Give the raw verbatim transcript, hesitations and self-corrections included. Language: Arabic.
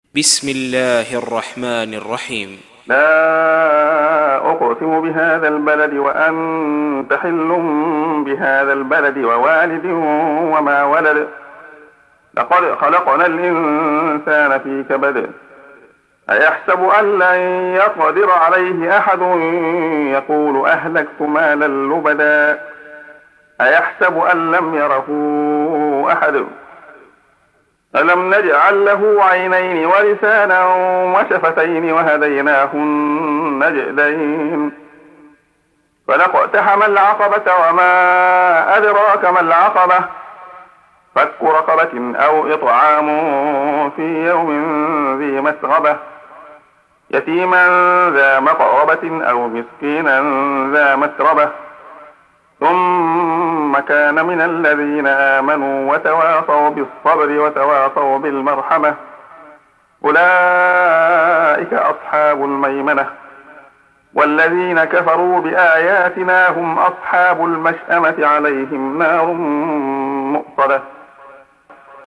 بسم الله الرحمن الرحيم. لا أقسم بهذا البلد وأنت حل بهذا البلد ووالد وما ولد. لقد خلقنا الإنسان في كبد. أيحسب أن لن يقدر عليه أحد يقول أهلكت مالا لبدا. أيحسب أن لم يره أحد. ألم نجعل له عينين ولسانا وشفتين وهديناه النجدين. فلاقتحم العقبة وما أدراك ما العقبة. فك رقبة أو إطعام في يوم ذي مسغبة. يتيما ذا مقربة أو مسكينا ذا مسربة. ثم كان من الذين آمنوا وتواصوا بالصبر وتواصوا بالمرحمة. أولئك أصحاب الميمنة. والذين كفروا بآياتنا هم أصحاب المشأمة عليهم نار مؤصدة.